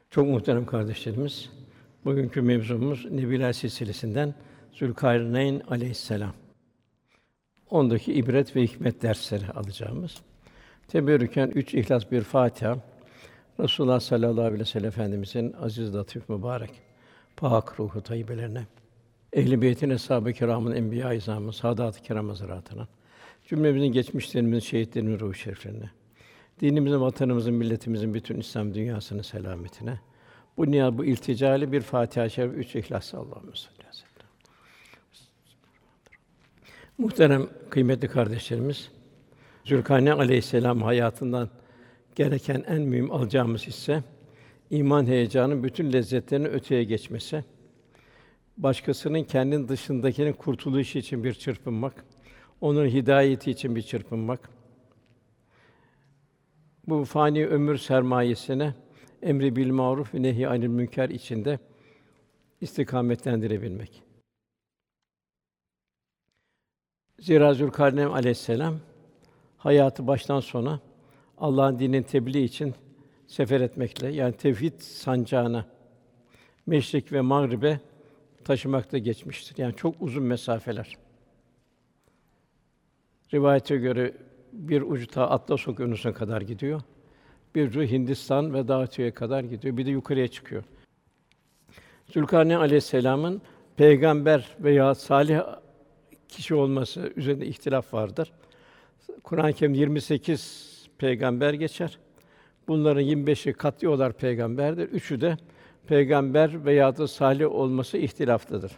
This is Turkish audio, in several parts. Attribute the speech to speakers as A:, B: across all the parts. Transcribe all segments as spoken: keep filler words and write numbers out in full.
A: Çok muhterem kardeşlerimiz, bugünkü mevzumuz Nebiler silsilesinden Zülkarneyn aleyhisselam. Ondaki ibret ve hikmet dersleri alacağımız. Teberrüken üç İhlas, bir Fatiha, Resulullah sallallahu aleyhi ve sellem Efendimizin aziz, latif, mübarek, pak ruhu tayyibelerine, ehl-i beytin, eshab-ı kirâmın, enbiya-i izâmın, sâdât-ı kirâm hazretlerine, cümlemizin geçmişlerimizin, şehitlerimizin ruh-u şeriflerine, dinimizin, vatanımızın, milletimizin, bütün İslam dünyasının selametine, bu niyaz, bu ilticali bir Fatiha-i Şerif, üç İhlas. Allahümme salli aleyhi ve sellem. Muhterem kıymetli kardeşlerimiz, Zülkarneyn aleyhisselam hayatından gereken en mühim alacağımız hisse, iman heyecanının bütün lezzetlerinin öteye geçmesi, başkasının kendinin dışındakinin kurtuluşu için bir çırpınmak, onun hidayeti için bir çırpınmak, bu fani ömür sermayesine emri bil maruf ve nehy anil münker içinde istikametlendirebilmek. Zira Zülkarneyn aleyhisselam hayatı baştan sona Allah'ın dininin tebliği için sefer etmekle, yani tevhid sancağını meşrik ve mağribe taşımakta geçmiştir. Yani çok uzun mesafeler. Rivayete göre bir ucu ta Atlas Okyanusu'na kadar gidiyor. Bir ucu Hindistan ve Dağıtı'ya kadar gidiyor. Bir de yukarıya çıkıyor. Zülkarneyn aleyhisselam'ın peygamber veya salih kişi olması üzerinde ihtilaf vardır. Kur'an-ı Kerim yirmi sekiz peygamber geçer. Bunların yirmi beşi kat'î peygamberdir. Üçü de peygamber veya da salih olması ihtilaflıdır.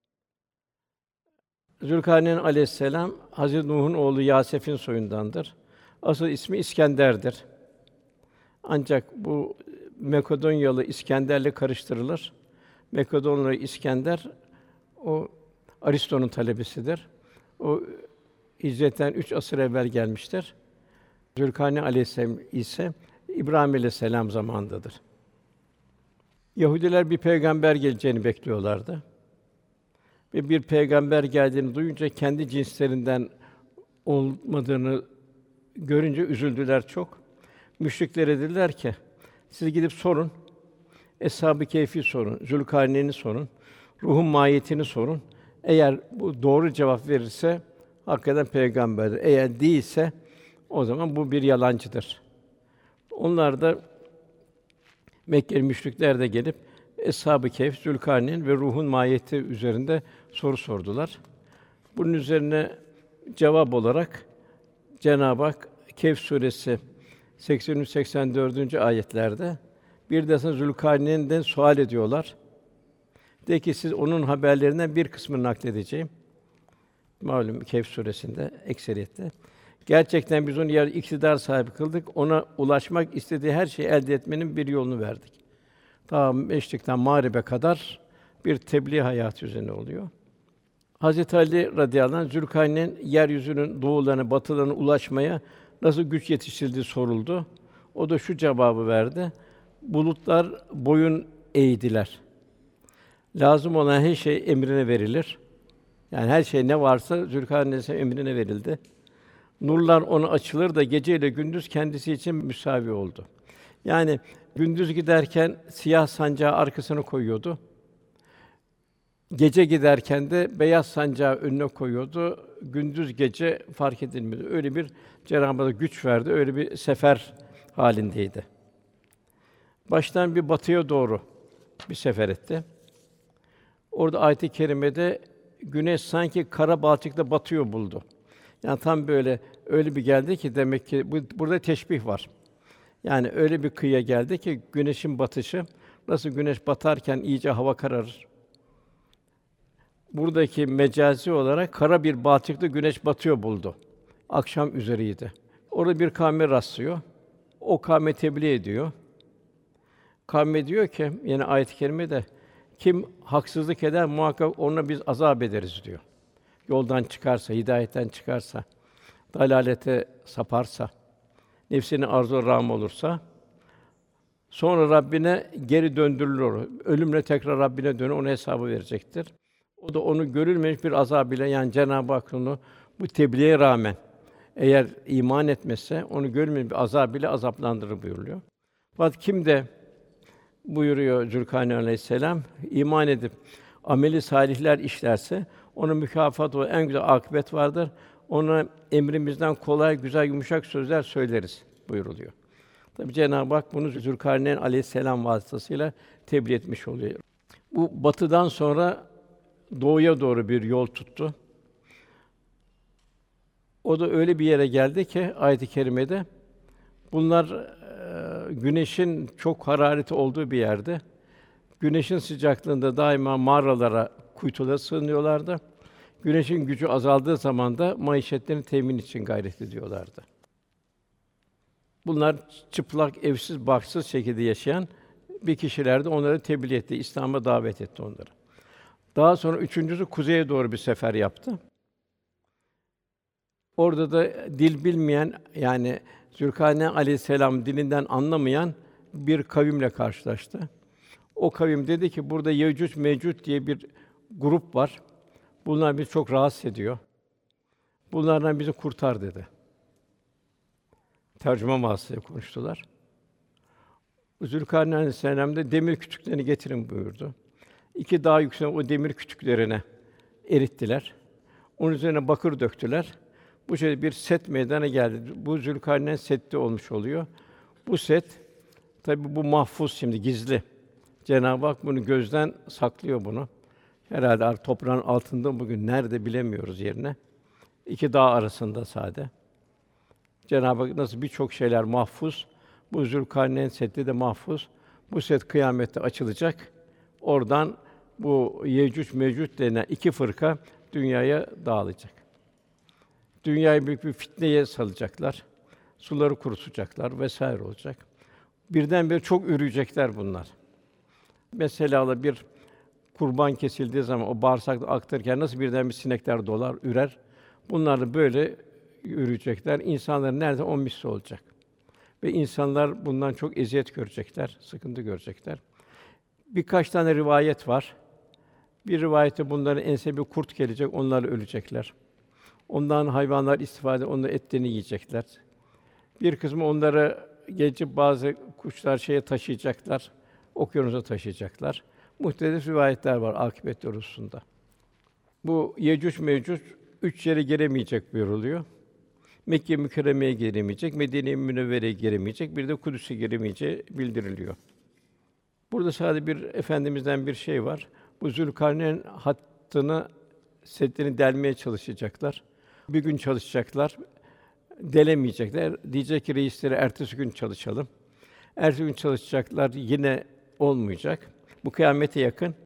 A: Zülkarneyn aleyhisselam Hazreti Nuh'un oğlu Yasef'in soyundandır. Asıl ismi İskender'dir. Ancak bu Makedonyalı İskender'le karıştırılır. Makedonyalı İskender o Aristo'nun talebesidir. O hicretten üç asır evvel gelmiştir. Zülkarneyn aleyhisselam ise İbrahim aleyhisselam zamanındadır. Yahudiler bir peygamber geleceğini bekliyorlardı. Ve bir peygamber geldiğini duyunca kendi cinslerinden olmadığını görünce üzüldüler çok. Müşriklere dediler ki, siz gidip sorun, Eshab-ı Kehf'i sorun, Zülkarneyn'i sorun, ruhun mahiyetini sorun. Eğer bu doğru cevap verirse hakikaten peygamberdir. Eğer değilse o zaman bu bir yalancıdır. Onlar da Mekkeli müşrikler de gelip Eshab-ı Kehf, Zülkarneyn ve ruhun mahiyeti üzerinde soru sordular. Bunun üzerine cevap olarak Cenab-ı Hak Kehf suresi seksen üç seksen dört. ayetlerde bir de Zülkarneyn'den sual ediyorlar. De ki siz onun haberlerinden bir kısmını nakledeceğim. Malum Kehf suresinde ekseriyette. Gerçekten biz onu yer iktidar sahibi kıldık. Ona ulaşmak istediği her şeyi elde etmenin bir yolunu verdik. Ta Meşrik'ten Mağrib'e kadar bir tebliğ hayatı üzerine oluyor. Hazreti Ali radıyallahu anh Zülkarneyn yeryüzünün doğularına, batılarına ulaşmaya nasıl güç yetiştirdiği soruldu. O da şu cevabı verdi: bulutlar boyun eğdiler. Lazım olan her şey emrine verilir. Yani her şey ne varsa Zülkarneyn'in emrine verildi. Nurlar ona açılır da gece ile gündüz kendisi için müsavi oldu. Yani gündüz giderken siyah sancağı arkasına koyuyordu. Gece giderken de beyaz sancağı önüne koyuyordu. Gündüz gece fark edilmedi. Öyle bir Cenab-ı Hak güç verdi. Öyle bir sefer halindeydi. Baştan bir batıya doğru bir sefer etti. Orada ayet-i kerimede güneş sanki kara balçıkta batıyor buldu. Yani tam böyle öyle bir geldi ki demek ki bu burada teşbih var. Yani öyle bir kıyıya geldi ki güneşin batışı, nasıl güneş batarken iyice hava kararır. Buradaki mecazi olarak kara bir balçıkta güneş batıyor buldu. Akşam üzeriydi. Orada bir kavme rastlıyor. O kavme tebliğ ediyor. Kavme diyor ki, yine ayet-i kerimede kim haksızlık eder muhakkak ona biz azap ederiz diyor. Yoldan çıkarsa, hidayetten çıkarsa, dalalete saparsa, nefsinin arzu rağm olursa, sonra Rabbine geri döndürülür. Ölümle tekrar Rabbine dönüp ona hesabı verecektir. O da onu görülmemiş bir azab ile, yani Cenab-ı Hak onu bu tebliğe rağmen eğer iman etmezse onu görülmemiş bir azab ile azaplandırır buyuruyor. Fakat kim de Buyuruyor Zülkarneyn Aleyhisselam, iman edip ameli salihler işlerse onun mükafatı o en güzel akıbet vardır. Ona emrimizden kolay, güzel, yumuşak sözler söyleriz buyuruluyor. Tabi Cenab-ı Hak bunu Zülkarneyn Aleyhisselam vasıtasıyla tebliğ etmiş oluyor. Bu batıdan sonra doğuya doğru bir yol tuttu. O da öyle bir yere geldi ki ayet-i kerimede bunlar eee, güneşin çok harareti olduğu bir yerde. Güneşin sıcaklığında daima mağaralara, kuytulara sığınıyorlardı. Güneşin gücü azaldığı zaman da maişetlerini temin için gayret ediyorlardı. Bunlar çıplak, evsiz, barksız şekilde yaşayan bir kişilerdi. Onları tebliğ etti, İslam'a davet etti onları. Daha sonra üçüncüsü kuzeye doğru bir sefer yaptı. Orada da dil bilmeyen, yani Zülkarneyn Aleyhisselam dilinden anlamayan bir kavimle karşılaştı. O kavim dedi ki, burada Yecüc Mecüc diye bir grup var. Bunlar bizi çok rahatsız ediyor. Bunlardan bizi kurtar dedi. Tercüme vasıtasıyla konuştular. Zülkarneyn Aleyhisselam da demir kütüklerini getirin buyurdu. İki dağ yüksek o demir kütüklerine erittiler. Onun üzerine bakır döktüler. Bu şekilde bir set meydana geldi. Bu Zülkarneyn Seddi olmuş oluyor. Bu set tabi bu mahfuz, şimdi gizli. Cenab-ı Hak bunu gözden saklıyor bunu. Herhalde ar- toprağın altında bugün nerede bilemiyoruz yerine. İki dağ arasında sade. Cenab-ı Hak nasıl birçok şeyler mahfuz, bu Zülkarneyn Seddi de mahfuz. Bu set kıyamette açılacak. Oradan bu Yecüc Mecüc denen iki fırka dünyaya dağılacak. Dünyayı büyük bir fitneye salacaklar. Suları kurutacaklar vesaire olacak. Birdenbire çok üreyecekler bunlar. Mesela bir kurban kesildiği zaman o bağırsakta aktarırken nasıl birden bir sinekler dolar, ürer. Bunlar da böyle üreyecekler. İnsanların nerede on misli olacak. Ve insanlar bundan çok eziyet görecekler, sıkıntı görecekler. Birkaç tane rivayet var. Bir rivayette bunların ense bir kurt gelecek, onlar ölecekler. Ondan hayvanlar istifade, onun etlerini yiyecekler. Bir kısmı onları geçip bazı kuşlar şeye taşıyacaklar, okyanusa taşıyacaklar. Muhtelif rivayetler var akîbet hususunda. Bu Yecüc Mecüc üç yere giremeyecek buyuruluyor. Mekke Mükerreme'ye giremeyecek, Medine-i Münevvere'ye giremeyecek, bir de Kudüs'e giremeyeceği bildiriliyor. Burada sadece bir efendimizden bir şey var. Bu Zülkarneyn hattını, seddini delmeye çalışacaklar. Bir gün çalışacaklar, delemeyecekler. Diyecek ki reisleri ertesi gün çalışalım. Ertesi gün çalışacaklar, yine olmayacak. Bu kıyamete yakın.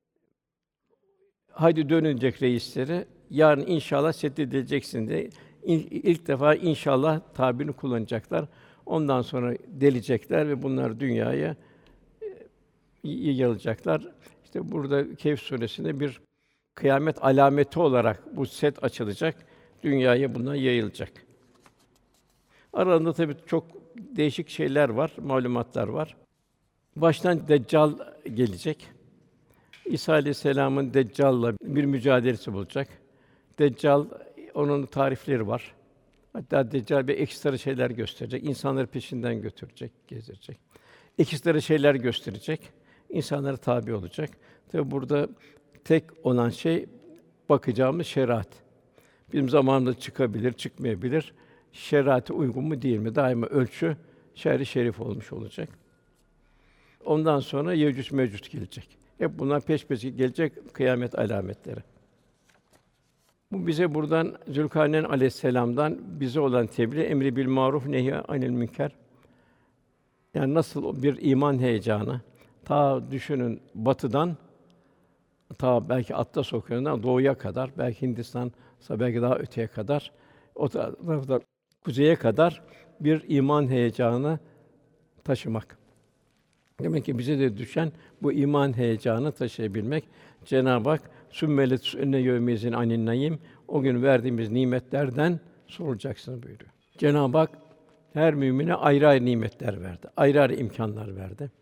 A: Haydi dönünecek reisleri. Yarın inşallah seddedileceksin diye İlk, ilk defa inşallah tabirini kullanacaklar. Ondan sonra delecekler ve bunlar dünyaya yayılacaklar. İşte burada Kehf suresinde bir kıyamet alameti olarak bu set açılacak. Dünyaya bunlar yayılacak. Aralarında tabii çok değişik şeyler var, malumatlar var. Baştan Deccal gelecek. İsa Aleyhisselam'ın Deccal'la bir mücadelesi olacak. Deccal, onun tarifleri var. Hatta Deccal bir ekstra şeyler gösterecek, insanları peşinden götürecek, gezdirecek. Ekstra şeyler gösterecek, insanlara tabi olacak. Tabi burada tek olan şey bakacağımız şeriat. Bizim zamanımızda çıkabilir, çıkmayabilir. Şeriate uygun mu değil mi? Daima ölçü şer'i şerif olmuş olacak. Ondan sonra Yecüc Mecüc gelecek. Hep bunlar peş peşe gelecek kıyamet alametleri. Bu bize buradan Zülkarneyn Aleyhisselam'dan bize olan tebliğ, emri bil maruf nehy anil münker. Yani nasıl bir iman heyecanı, ta düşünün batıdan, ta belki Atlas Okyanusu'ndan doğuya kadar, belki Hindistan, belki daha öteye kadar, o tarafta kuzeye kadar bir iman heyecanı taşımak. Demek ki bize de düşen bu iman heyecanı taşıyabilmek. Cenab-ı Hak "Sümme letus'enne yevmeyzin anin naim" o gün verdiğimiz nimetlerden sorulacaksınız buyuruyor. Cenab-ı Hak her mümine ayrı ayrı nimetler verdi. Ayrı ayrı imkânlar verdi.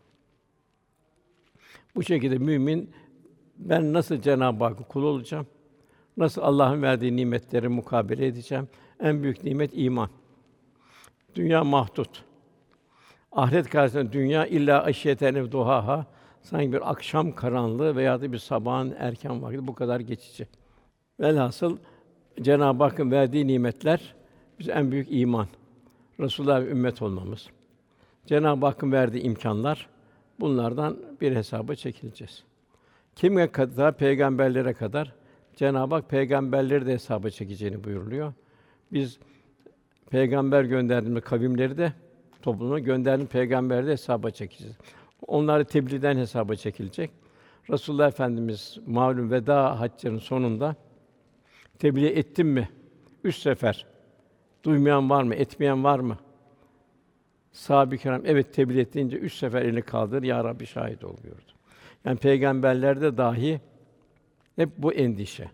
A: Bu şekilde mümin ben nasıl Cenab-ı Hakk'ın kulu olacağım? Nasıl Allah'ın verdiği nimetleri mukabele edeceğim? En büyük nimet iman. Dünya mahdut. Ahiret karşısında dünya illa aşiyeten ev duhaha, sanki bir akşam karanlığı veya da bir sabahın erken vakti, bu kadar geçici. Velhasıl Cenab-ı Hakk'ın verdiği nimetler bize en büyük iman. Resulullah'a ümmet olmamız. Cenab-ı Hakk'ın verdiği imkânlar, bunlardan bir hesaba çekileceğiz. Kime kadar? Peygamberlere kadar. Cenab-ı Hak peygamberleri de hesaba çekeceğini buyuruluyor. Biz peygamber gönderdiğimiz kavimleri de topluma gönderdiğimiz peygamberi de hesaba çekeceğiz. Onlar tebliğden hesaba çekilecek. Resulullah Efendimiz malum veda haccının sonunda tebliğ ettim mi? Üç sefer. Duymayan var mı? Etmeyen var mı? Sahabe-i kiram evet tebliğ ettiğince üç sefer elini kaldırır, ya Rabbi şahit ol buyurdu. Yani peygamberlerde dahi hep bu endişe.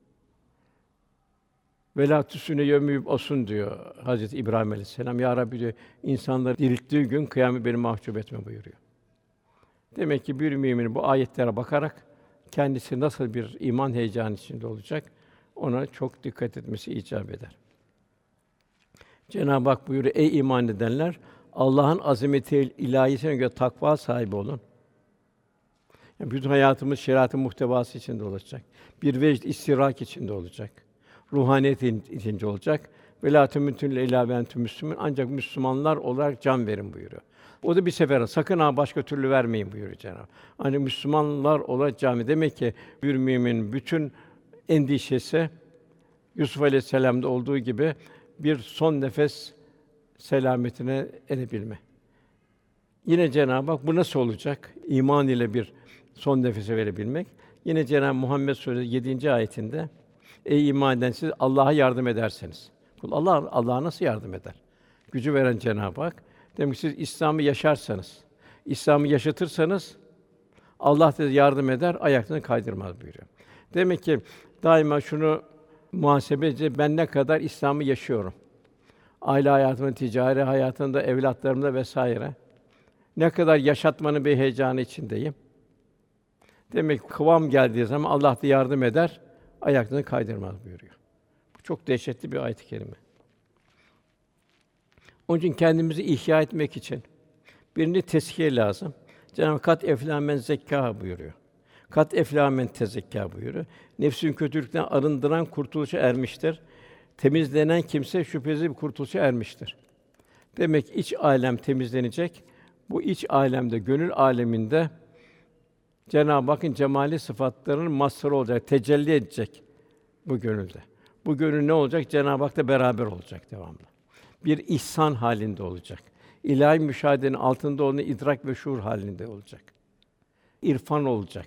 A: Velâ tüsüne yevmü olsun diyor Hazreti İbrahim Aleyhisselam. Ya Rabbi diyor, insanları dirilttiği gün kıyamet beni mahcup etme buyuruyor. Demek ki bir mümin bu ayetlere bakarak kendisi nasıl bir iman heyecanı içinde olacak, ona çok dikkat etmesi icap eder. Cenab-ı Hak buyuruyor: Ey iman edenler, Allah'ın azameti ilahisine göre takva sahibi olun. Yani bütün hayatımız şeriatın muhtevası içinde olacak. Bir vecd istirak içinde olacak. Ruhaniyet içinde olacak. Ve lâ temutûnne illâ ve entüm müslümûn, ancak Müslümanlar olarak can verin buyuruyor. O da bir sefer, sakın ha başka türlü vermeyin buyuruyor Cenab-ı Hak. Hani Müslümanlar olarak can. Demek ki bir müminin bütün endişesi Yusuf Aleyhisselam'da olduğu gibi bir son nefes selametine erebilme. Yine Cenab-ı Hak bu nasıl olacak? İman ile bir son nefese verebilmek. Yine Cenab-ı Muhammed Suresi yedinci ayetinde ey iman eden siz Allah'a yardım ederseniz. Kul Allah Allah'a nasıl yardım eder? Gücü veren Cenab-ı Hak. Demek ki siz İslam'ı yaşarsanız, İslam'ı yaşatırsanız Allah size yardım eder, ayaklarını kaydırmaz buyuruyor. Demek ki daima şunu muhasebe edeceğiz. Ben ne kadar İslam'ı yaşıyorum? Aile hayatımda, ticari hayatımda, evlatlarımda vesaire ne kadar yaşatmanın bir heyecanı içindeyim. Demek ki kıvam geldiği zaman Allah da yardım eder, ayaklarını kaydırmaz buyuruyor. Bu çok dehşetli bir ayet-i kerime. Onun için kendimizi ihya etmek için birini tezkiye lazım. Cenab-ı Hak kat eflâ men zekkâhâ buyuruyor. Kat eflâ men tezekkâ buyuruyor. Nefsini kötülükten arındıran kurtuluşa ermiştir. Temizlenen kimse şüphesiz bir kurtuluşa ermiştir. Demek ki iç alem temizlenecek. Bu iç alemde, gönül aleminde Cenab-ı Hakk'ın cemali sıfatlarının mazharı olacak, tecelli edecek bu gönülde. Bu gönül ne olacak? Cenab-ı Hak'la beraber olacak devamlı. Bir ihsan halinde olacak. İlahi müşahedenin altında olduğunu idrak ve şuur halinde olacak. İrfan olacak.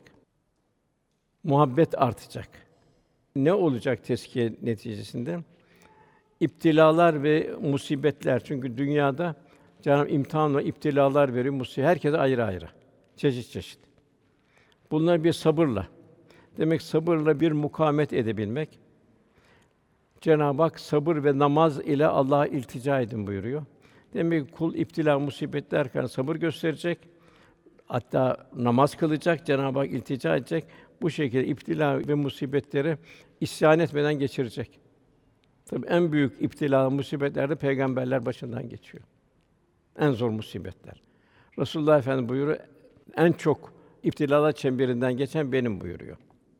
A: Muhabbet artacak. Ne olacak tezkiye neticesinde? İptilalar ve musibetler. Çünkü dünyada Cenab-ı imtihan ve iptilalar veriyor, musibet herkese ayrı ayrı. Çeşit çeşit. Bunlar bir sabırla. Demek sabırla bir mukavemet edebilmek. Cenab-ı Hak sabır ve namaz ile Allah'a iltica edin buyuruyor. Demek ki kul iptila, musibet derken sabır gösterecek. Hatta namaz kılacak, Cenab-ı Hak iltica edecek. Bu şekilde iptila ve musibetleri isyan etmeden geçirecek. Tabii en büyük iptila, musibetler de peygamberler başından geçiyor. En zor musibetler. Resulullah Efendimiz buyuruyor, en çok iptilalar çemberinden geçen benim buyuruyor.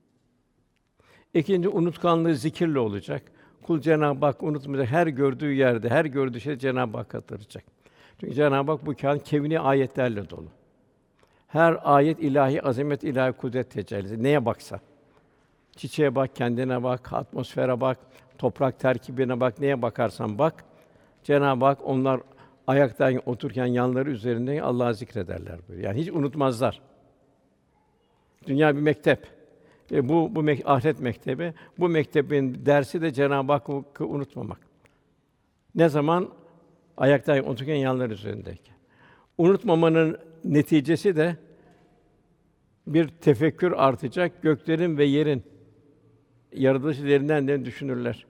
A: İkinci, unutkanlığı zikirle olacak. Kul Cenab-ı Hak unutmayacak, her gördüğü yerde, her gördüğü şeyde Cenab-ı Hak hatırlayacak. Çünkü Cenab-ı Hak bu kâin kevni ayetlerle dolu. Her ayet ilahi azamet, ilahi kudret tecellisi. Neye baksa. Çiçeğe bak, kendine bak, atmosfere bak, toprak terkibine bak, neye bakarsan bak. Cenab-ı Hak onlar ayaktayken, otururken yanları üzerinde Allah'ı zikrederler buyuruyor. Yani hiç unutmazlar. Dünya bir mektep. E bu bu mek- ahiret mektebi. Bu mektebin dersi de Cenab-ı Hakk'ı unutmamak. Ne zaman? Ayaktayken, otururken yanları üzerindeyken. Unutmamanın neticesi de bir tefekkür artacak. Göklerin ve yerin yaratılışı derinden derin düşünürler.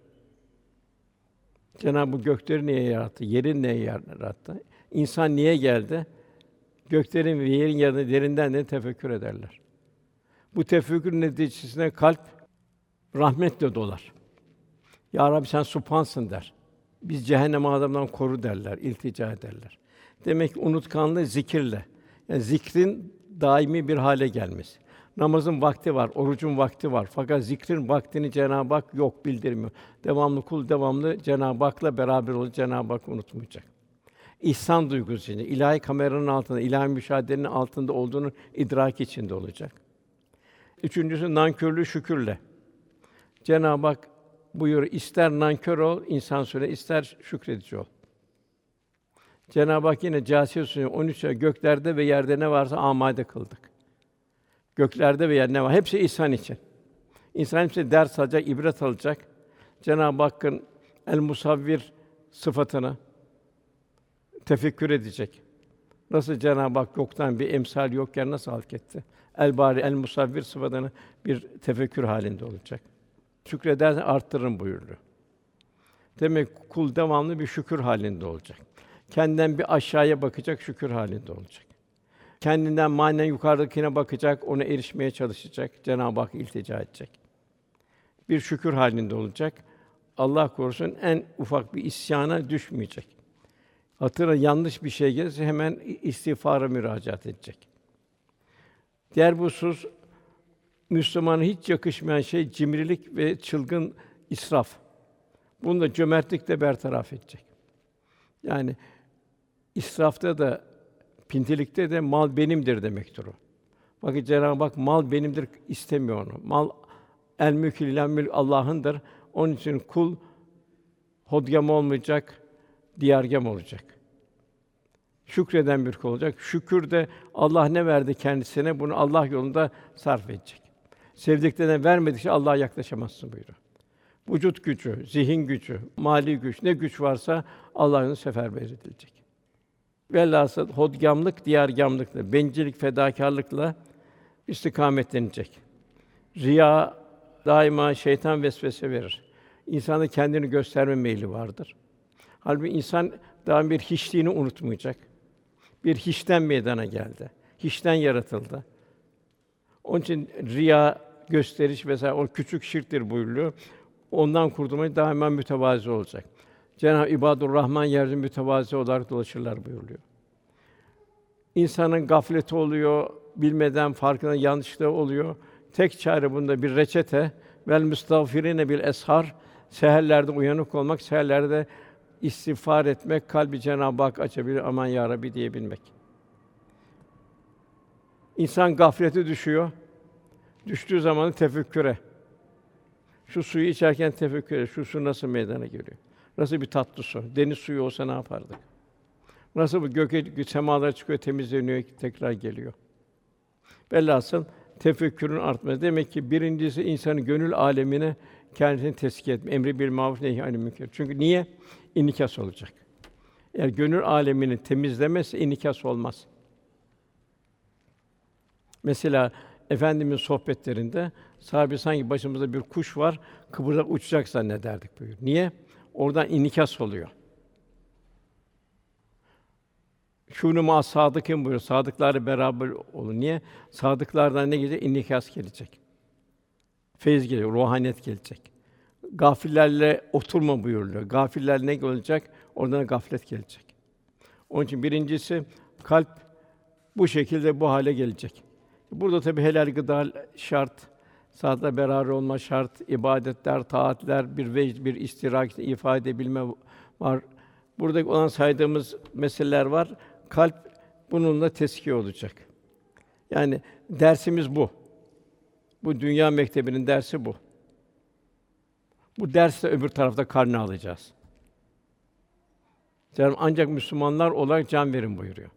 A: Cenab-ı Hak gökleri niye yarattı? Yeri niye yarattı? İnsan niye geldi? Göklerin ve yerin yaratılışını derinden derin tefekkür ederler. Bu tefekkür neticesinde kalp rahmetle dolar. Ya Rabbi sen Subhansın der. Biz cehennem azabından koru derler, iltica ederler. Demek ki unutkanlığı zikirle, yani zikrin daimi bir hale gelmesi. Namazın vakti var, orucun vakti var. Fakat zikrin vaktini Cenab-ı Hak yok bildirmiyor. Devamlı kul devamlı Cenab-ı Hak'la beraber olacak, Cenab-ı Hak unutmayacak. İhsan duygusu içinde, ilahi kameranın altında, ilahi müşahedenin altında olduğunu idrak içinde olacak. Üçüncüsü nankörlüğü şükürle. Cenab-ı Hak buyuruyor, ister nankör ol, insan söyle, ister şükredici ol. Cenab-ı Hak yine Câsiye Sûresi'nde on üç ayet göklerde ve yerde ne varsa amade kıldık. Göklerde ve yerde ne var? Hepsi ihsan için. İnsan hepsi ders alacak, ibret alacak. Cenab-ı Hakk'ın El Musavvir sıfatını tefekkür edecek. Nasıl Cenab-ı Hak yoktan bir emsal yokken nasıl halk etti? El Bari, El Musavvir sıfatını bir tefekkür halinde olacak. Şükredersen arttırırım buyuruyor. Demek kul devamlı bir şükür halinde olacak. Kendinden bir aşağıya bakacak, şükür halinde olacak. Kendinden manen yukarıdakine bakacak, ona erişmeye çalışacak, Cenab-ı Hakk'a iltica edecek. Bir şükür halinde olacak. Allah korusun en ufak bir isyana düşmeyecek. Hatırına yanlış bir şey gelirse hemen istiğfara müracaat edecek. Diğer bir husus, Müslümana hiç yakışmayan şey cimrilik ve çılgın israf. Bunu da cömertlikle bertaraf edecek. Yani israfta da, pintilikte de mal benimdir demektir o. Bakın Cenab-ı Hak mal benimdir istemiyor onu. Mal el mülkü lillâh, mülk Allah'ındır. Onun için kul hodgam olmayacak, diyargâm olacak. Şükreden bir kul olacak. Şükür de Allah ne verdi kendisine bunu Allah yolunda sarf edecek. Sevdiklerine vermedikçe Allah'a yaklaşamazsın buyuruyor. Vücut gücü, zihin gücü, mali güç, ne güç varsa Allah'ın seferber edilecek. Velhâsıl hodgâmlık, diyargâmlıkla, bencillik, fedakârlıkla istikametlenecek. Riya daima şeytan vesvese verir. İnsanda kendini gösterme meyli vardır. Halbuki insan daima bir hiçliğini unutmayacak. Bir hiçten meydana geldi. Hiçten yaratıldı. Onun için riya, gösteriş vesaire o küçük şirktir buyuruluyor. Ondan kurtulmayı daima mütevazı olacak. Cenab-ı İbadur Rahman yeryüzünde mütevazı olarak dolaşırlar buyuruluyor. İnsanın gafleti oluyor, bilmeden farkında yanlışlığı oluyor. Tek çare bunda bir reçete vel müstağfirine bil eshar. Seherlerde uyanık olmak, seherlerde istiğfar etmek, kalbi Cenab-ı Hak açabilir, aman ya Rabbi diyebilmek. İnsan gaflete düşüyor. Düştüğü zaman tefekküre. Şu suyu içerken tefekkür et. Şu su nasıl meydana geliyor? Nasıl bir tatlı su? Deniz suyu olsa ne yapardık? Nasıl bu göke, semalara çıkıyor, temizleniyor, tekrar geliyor. Velhasıl tefekkürün artması. Demek ki birincisi insanın gönül âlemine kendisini tezkiye etme. Emri bil maruf nehy anil münker. Çünkü niye? İnikas olacak. Eğer gönül âlemini temizlemezse inikas olmaz. Mesela Efendimiz sohbetlerinde sahabe sanki başımızda bir kuş var, kıvırcık uçacak zannederdik buyuruyor. Niye? Oradan inikas oluyor. Şûnû mâ sâdıkîn buyuruyor. Sadıklarla beraber olun. Niye? Sadıklardan ne gelecek? İnikas gelecek. Feyiz gelecek, ruhaniyet gelecek. Gafillerle oturma buyuruluyor. Gafiller ne olacak? Oradan gaflet gelecek. Onun için birincisi kalp bu şekilde bu hale gelecek. Burada tabii helal gıda şart, saatla beraber olma şart, ibadetler, taatler, bir vecd, bir istirak ifade edebilme var. Burada olan saydığımız meseleler var. Kalp bununla teskiye olacak. Yani dersimiz bu. Bu dünya mektebinin dersi bu. Bu dersle öbür tarafta karnı alacağız. Cenab-ı ancak Müslümanlar olarak can verin buyuruyor.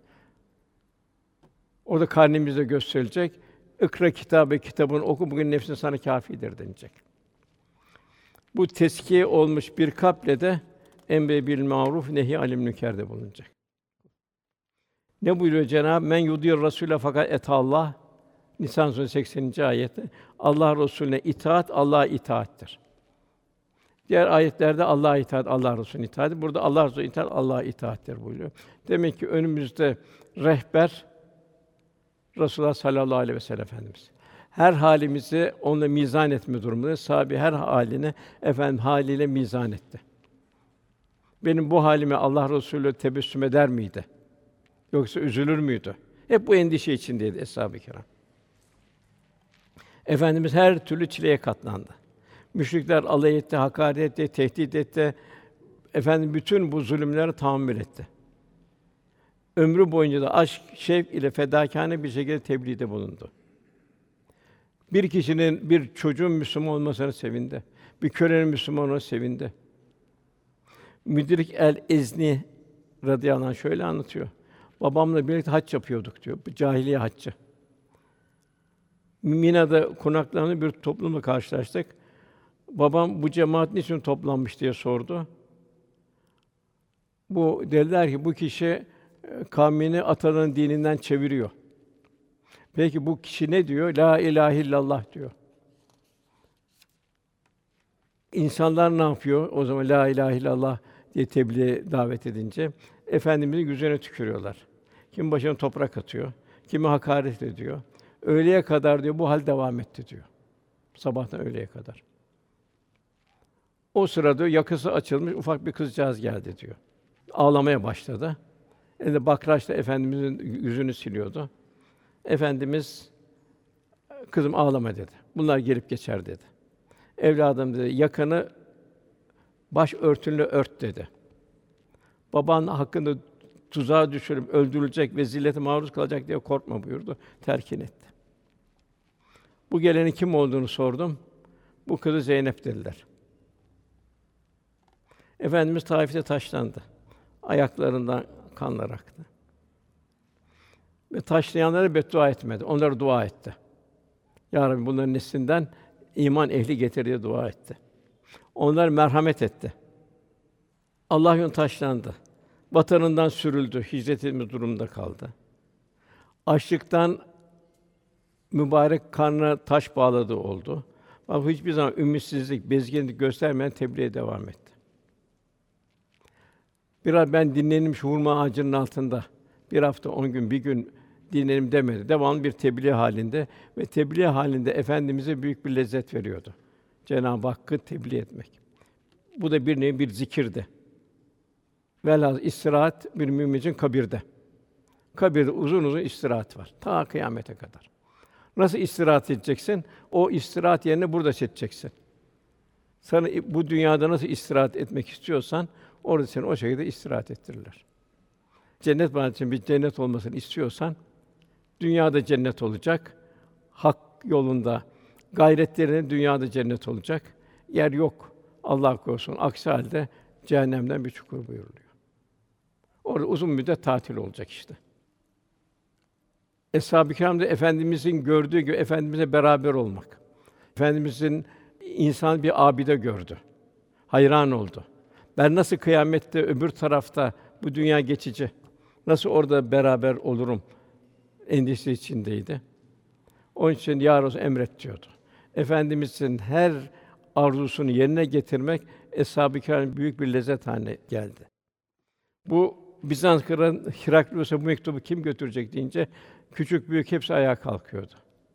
A: Orada karnımızda gösterilecek. İkra kitabı, kitabını oku, bugün nefsin sana kâfidir denilecek. Bu teskiye olmuş bir kalple de emre bil maruf nehy anil münker bulunacak. Ne buyuruyor Cenab-ı Men yudir Rasûle fakat et Allah. Nisan Suresi sekseninci ayette Allah Resulüne itaat Allah'a itaattir. Diğer ayetlerde Allah'a itaat, Allah Resulüne itaat. Burada Allah Resulüne itaat Allah'a itaattir buyuruyor. Demek ki önümüzde rehber Resulullah sallallahu aleyhi ve sellem Efendimiz. Her halimizi onunla mizan etme durumundayız. Sahabe her haline efendim haliyle mizan etti. Benim bu halime Allah Resulü tebessüm eder miydi? Yoksa üzülür müydü? Hep bu endişe içindeydi eshab-ı kiram. Efendimiz her türlü çileye katlandı. Müşrikler alay etti, hakaret etti, tehdit etti. Efendim bütün bu zulümleri tahammül etti. Ömrü boyunca da aşk, şevk ile fedakâne bir şekilde tebliğde bulundu. Bir kişinin, bir çocuğun Müslüman olmasına sevindi. Bir kölenin Müslüman olmasına sevindi. Müdrik el-Ezni radıyallahu anh şöyle anlatıyor. Babamla birlikte hac yapıyorduk diyor. Bu cahiliye haccı. Mina'da konaklanan bir toplumla karşılaştık. Babam bu cemaat niçin toplanmış diye sordu. Bu dediler ki bu kişi kavmini atalarının dininden çeviriyor. Peki bu kişi ne diyor? La ilahe illallah diyor. İnsanlar ne yapıyor? O zaman la ilahe illallah diye tebliğe davet edince Efendimizin yüzüne tükürüyorlar. Kim başına toprak atıyor, kimi hakaret ediyor. Öğleye kadar diyor bu hal devam etti diyor. Sabahtan öğleye kadar. O sırada yakası açılmış ufak bir kızcağız geldi diyor. Ağlamaya başladı. Elinde bakraçla Efendimizin yüzünü siliyordu. Efendimiz kızım ağlama dedi. Bunlar gelip geçer dedi. Evladım dedi, yakanı baş örtünle ört dedi. Baban hakkında tuzağa düşürüp öldürülecek ve zillete maruz kalacak diye korkma buyurdu. Terkin etti. Bu gelenin kim olduğunu sordum. Bu kızı Zeynep dediler. Efendimiz Taif'te taşlandı. Ayaklarından kanlar aktı. Ve taşlayanlara beddua etmedi. Onlara dua etti. Ya Rabbi bunların neslinden iman ehli getir diye dua etti. Onlara merhamet etti. Allah yolunda taşlandı. Vatanından sürüldü, hicret etme durumunda kaldı. Açlıktan mübarek karnına taş bağladığı oldu. Ama hiçbir zaman ümitsizlik, bezginlik göstermeyen tebliğe devam etti. Biraz ben dinlenim şu hurma ağacının altında. Bir hafta, on gün, bir gün dinlenim demedi. Devamlı bir tebliğ halinde ve tebliğ halinde Efendimize büyük bir lezzet veriyordu. Cenab-ı Hakk'ı tebliğ etmek. Bu da bir nevi bir zikirdi. Velhâsıl istirahat bir mümin için kabirde. Kabirde uzun uzun istirahat var. Ta kıyamete kadar. Nasıl istirahat edeceksin? O istirahat yerini burada seçeceksin. Sana bu dünyada nasıl istirahat etmek istiyorsan orada seni o şekilde istirahat ettirirler. Cennet vaat için bir cennet olmasını istiyorsan dünyada cennet olacak. Hak yolunda gayretlerinin dünyada cennet olacak. Yer yok. Allah korusun. Aksi halde cehennemden bir çukur buyuruluyor. Orada uzun müddet tatil olacak işte. Eshab-ı Kiram da Efendimizin gördüğü gibi Efendimizle beraber olmak. Efendimizin insan bir abide gördü. Hayran oldu. Ben nasıl kıyamette öbür tarafta bu dünya geçici. Nasıl orada beraber olurum endişesi içindeydi. Onun için ya Resulallah emret diyordu. Efendimizin her arzusunu yerine getirmek Eshab-ı Kiram'a büyük bir lezzet haline geldi. Bu Bizans kralı Heraklius'a bu mektubu kim götürecek deyince küçük büyük hepsi ayağa kalkıyordu.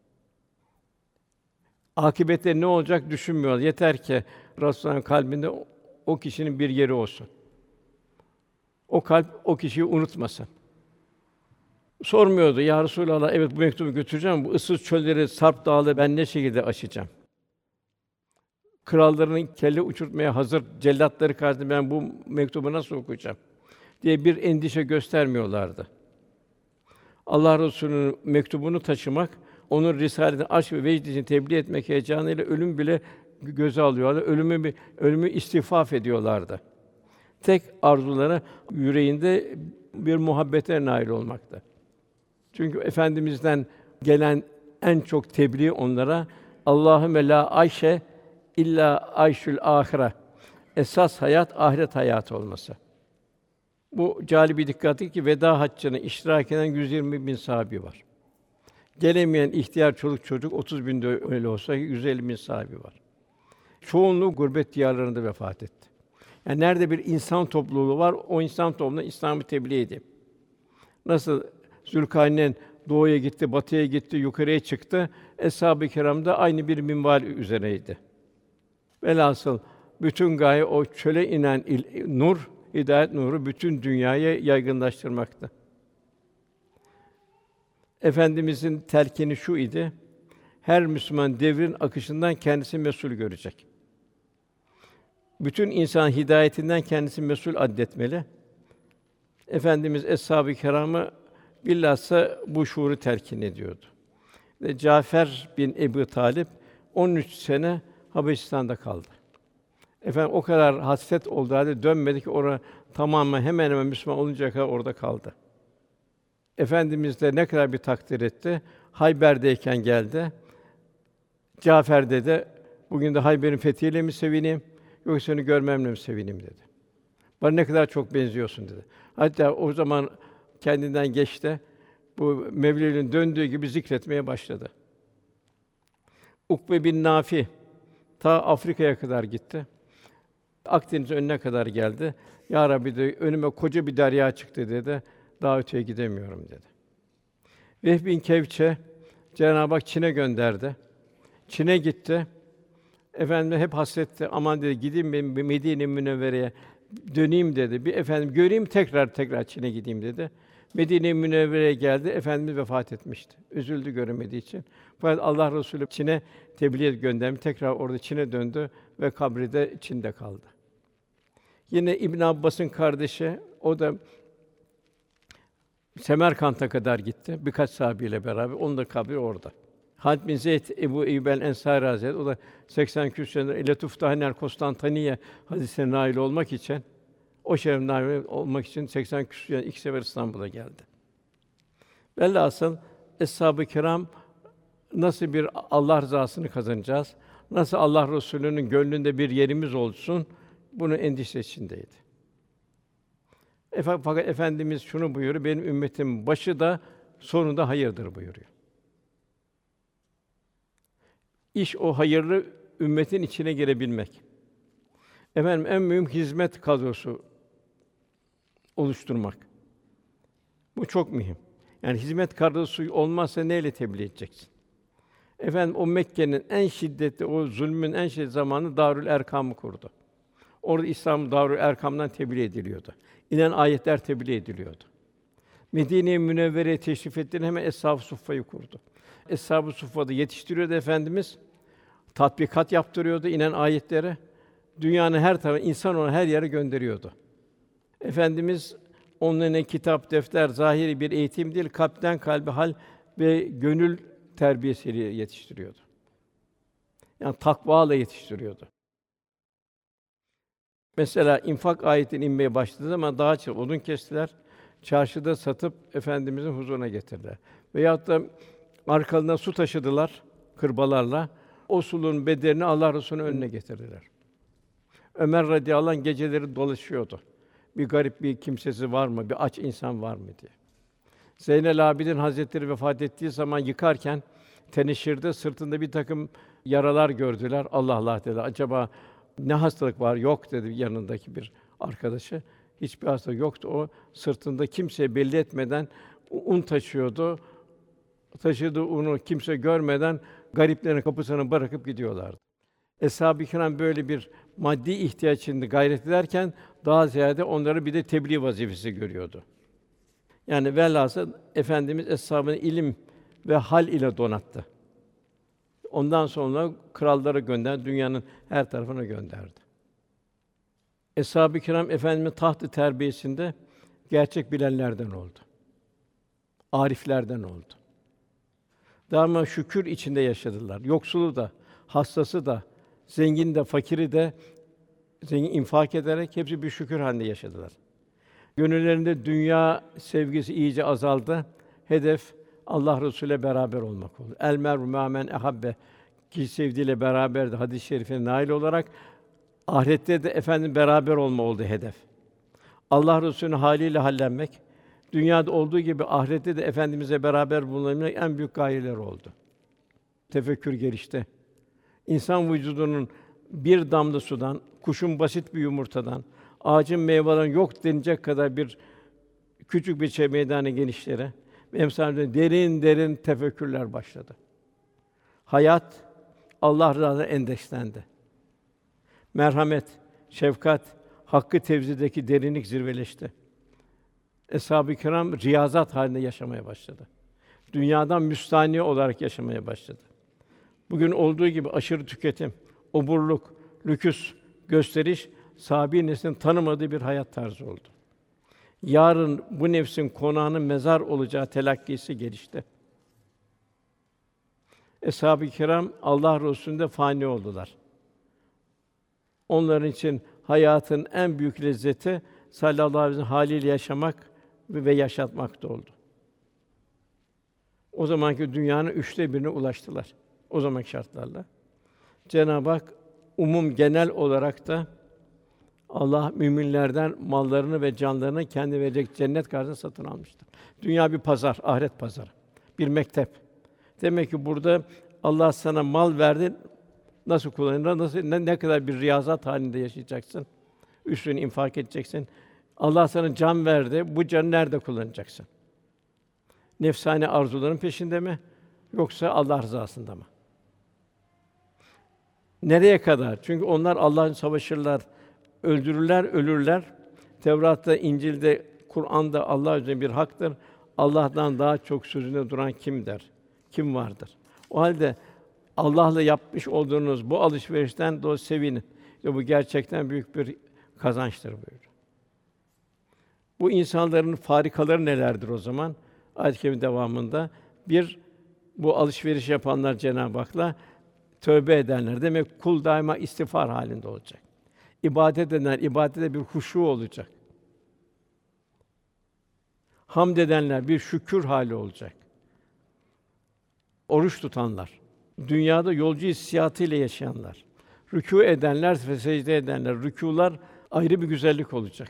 A: Akıbette ne olacak düşünmüyorlar. Yeter ki Resulullah'ın kalbinde o kişinin bir yeri olsun. O kalp o kişiyi unutmasın. Sormuyordu. Ya Resulallah, evet bu mektubu götüreceğim. Bu ıssız çölleri, sarp dağları ben ne şekilde aşacağım? Kralların kelle uçurtmaya hazır cellatları karşısında ben bu mektubu nasıl okuyacağım diye bir endişe göstermiyorlardı. Allah Resulü'nün mektubunu taşımak, onun risaletini aşk ve vecd için tebliğ etmek heyecanıyla ölüm bile göze alıyorlardı. Ölümü bir ölümü istifaf ediyorlardı. Tek arzuları yüreğinde bir muhabbete nail olmaktı. Çünkü Efendimizden gelen en çok tebliğ onlara Allahümme la ayşe illa ayşül ahire. Esas hayat ahiret hayatı olması. Bu câlibi dikkatli ki veda haccına iştirak eden yüz yirmi bin sahabi var. Gelemeyen ihtiyar çoluk çocuk otuz bin de öyle olsa yüz elli bin sahabi var. Çoğunluğu gurbet diyarlarında vefat etti. Yani nerede bir insan topluluğu var, o insan topluluğuna İslam'ı tebliğ edeyim. Nasıl Zülkarneyn doğuya gitti, batıya gitti, yukarıya çıktı. Eshab-ı Kiram da aynı bir minval üzereydi. Velhasıl bütün gaye o çöle inen il, nur, hidayet nuru bütün dünyaya yaygınlaştırmaktı. Efendimizin telkini şu idi: Her Müslüman devrin akışından kendisini mesul görecek. Bütün insan hidayetinden kendisini mesul addetmeli. Efendimiz eshab-ı kiramı bilhassa bu şuuru telkin ediyordu. Ve Cafer bin Ebu Talip on üç sene Habeşistan'da kaldı. Efendim o kadar hasret oldu halde dönmedi ki orada tamamen hemen hemen Müslüman oluncaya kadar orada kaldı. Efendimiz de ne kadar bir takdir etti. Hayber'deyken geldi. Cafer dedi, bugün de Hayber'in fethiyle mi sevineyim, yoksa seni görmemle mi sevineyim dedi. Bana ne kadar çok benziyorsun dedi. Hatta o zaman kendinden geçti. Bu Mevlevi'nin döndüğü gibi zikretmeye başladı. Ukbe bin Nafi ta Afrika'ya kadar gitti. Akdeniz'in önüne kadar geldi. Ya Rabbi dedi, önüme koca bir derya çıktı dedi. Daha öteye gidemiyorum dedi. Vehb bin Kevçe Cenab-ı Hak Çin'e gönderdi. Çin'e gitti. Efendim hep hasretti. Aman dedi gideyim ben Medine-i Münevvere'ye döneyim dedi. Bir efendim göreyim tekrar tekrar Çin'e gideyim dedi. Medine-i Münevvere'ye geldi. Efendimiz vefat etmişti. Üzüldü göremediği için. Fakat Allah Resulü Çin'e tebliğ göndermiş. Tekrar orada Çin'e döndü ve kabri de Çin'de kaldı. Yine İbn Abbas'ın kardeşi, o da Semerkant'a kadar gitti. Birkaç sahabeyle beraber. Onun da kabri orada. Halid bin Zeyd Ebu Eyyub el-Ensari Hazretleri, o da seksen küsur ile tuftahiner Konstantiniye hadisine nail olmak için, o şeref nail olmak için seksen küsur iki sefer İstanbul'a geldi. Velhasıl eshab-ı kiram nasıl bir Allah rızasını kazanacağız, nasıl Allah Resulü'nün gönlünde bir yerimiz olsun, bunun endişe içindeydi. Efe, fakat Efendimiz şunu buyuruyor: Benim ümmetimin başı da sonu da hayırdır buyuruyor. İş o hayırlı ümmetin içine girebilmek. Efendim en mühim hizmet kadrosu oluşturmak. Bu çok mühim. Yani hizmet kadrosu olmazsa neyle tebliğ edeceksin? Efendim o Mekke'nin en şiddetli, o zulmün en şiddetli zamanı Darül Erkam'ı kurdu. Orada İslam Darül Erkam'dan tebliğ ediliyordu. İnen ayetler tebliğ ediliyordu. Medine-i Münevvere'ye teşrif ettiğinde hemen Eshab-ı Suffa'yı kurdu. Eshab-ı Suffa'da yetiştiriyordu Efendimiz. Tatbikat yaptırıyordu inen ayetleri. Dünyanın her tarafına, insan onu her yere gönderiyordu. Efendimiz onların kitap, defter, zahiri bir eğitim değil, kalpten kalbe hal ve gönül terbiyesiyle yetiştiriyordu. Yani takvayla yetiştiriyordu. Mesela infak ayetinin inmeye başladığı zaman dağa çıkıp odun kestiler, çarşıda satıp Efendimizin huzuruna getirdiler. Veyahut da arkalarına su taşıdılar kırbalarla. O sulun bedelini Allah Resulü'nün önüne getirdiler. Ömer radıyallahu anh geceleri dolaşıyordu. Bir garip bir kimsesi var mı, bir aç insan var mı diye. Zeynel Abidin Hazretleri vefat ettiği zaman yıkarken teneşirde sırtında bir takım yaralar gördüler. Allah Allah dedi. Acaba ne hastalık var? Yok dedi yanındaki bir arkadaşı. Hiçbir hastalık yoktu. O sırtında kimseye belli etmeden un taşıyordu. Taşıdığı unu kimse görmeden gariplerin kapısına bırakıp gidiyorlardı. Eshab-ı kiram böyle bir maddi ihtiyaç içinde gayret ederken daha ziyade onları bir de tebliğ vazifesi görüyordu. Yani velhasıl Efendimiz eshabını ilim ve hal ile donattı. Ondan sonra krallara gönderdi, dünyanın her tarafına gönderdi. Eshab-ı kiram Efendimiz'in taht-ı terbiyesinde gerçek bilenlerden oldu. Ariflerden oldu. Daima şükür içinde yaşadılar. Yoksulu da, hastası da, zengin de, fakiri de zengin infak ederek hepsi bir şükür halinde yaşadılar. Gönüllerinde dünya sevgisi iyice azaldı. Hedef Allah Resulü'yle beraber olmak oldu. El mer'u mâ men ehabbe, kişi sevdiğiyle beraberdi hadis-i şerifine nail olarak ahirette de efendim beraber olma oldu hedef. Allah Resulü'nün haliyle hallenmek, dünyada olduğu gibi ahirette de efendimizle beraber bulunabilmek en büyük gayeler oldu. Tefekkür gelişti. İnsan vücudunun bir damla sudan, kuşun basit bir yumurtadan, ağacın meyvelerin yok denilecek kadar bir küçük bir şey meydana genişlere ve emsalinde derin derin tefekkürler başladı. Hayat Allah rızasına endekslendi. Merhamet, şefkat, hakkı tevzideki derinlik zirveleşti. Eshab-ı kiram riyazat halinde yaşamaya başladı. Dünyadan müstahni olarak yaşamaya başladı. Bugün olduğu gibi aşırı tüketim, oburluk, lüküs, gösteriş sahabe neslin tanımadığı bir hayat tarzı oldu. Yarın bu nefsin konağının mezar olacağı telakkisi gelişti. Eshab-ı kiram Allah Resulü'nde fani oldular. Onların için hayatın en büyük lezzeti sallallahu aleyhi ve sellem hâliyle yaşamak ve yaşatmakta oldu. O zamanki dünyanın üçte birine ulaştılar. O zamanki şartlarla. Cenab-ı Hak umum genel olarak da Allah müminlerden mallarını ve canlarını kendi verecek cennet karşılığında satın almıştır. Dünya bir pazar, ahiret pazarı, bir mektep. Demek ki burada Allah sana mal verdi, nasıl kullanır, nasıl ne, ne kadar bir riyazat halinde yaşayacaksın, üstünü infak edeceksin. Allah sana can verdi, bu canı nerede kullanacaksın? Nefsani arzuların peşinde mi, yoksa Allah rızasında mı? Nereye kadar? Çünkü onlar Allah'ın savaşırlar, öldürürler, ölürler. Tevrat'ta, İncil'de, Kur'an'da Allah üzerine bir haktır. Allah'tan daha çok sözünde duran kim der? Kim vardır? O halde Allah'la yapmış olduğunuz bu alışverişten dolayı sevinin. Ve bu gerçekten büyük bir kazançtır buyuruyor. Bu insanların farikaları nelerdir o zaman? Ayet-i kerime devamında bir bu alışveriş yapanlar Cenab-ı Hak'la tövbe edenler demek kul daima istiğfar halinde olacak. İbadet edenler ibadette bir huşu olacak. Hamd edenler bir şükür hali olacak. Oruç tutanlar, dünyada yolcu hissiyatıyla yaşayanlar, rükû edenler ve secde edenler, rükûlar ayrı bir güzellik olacak.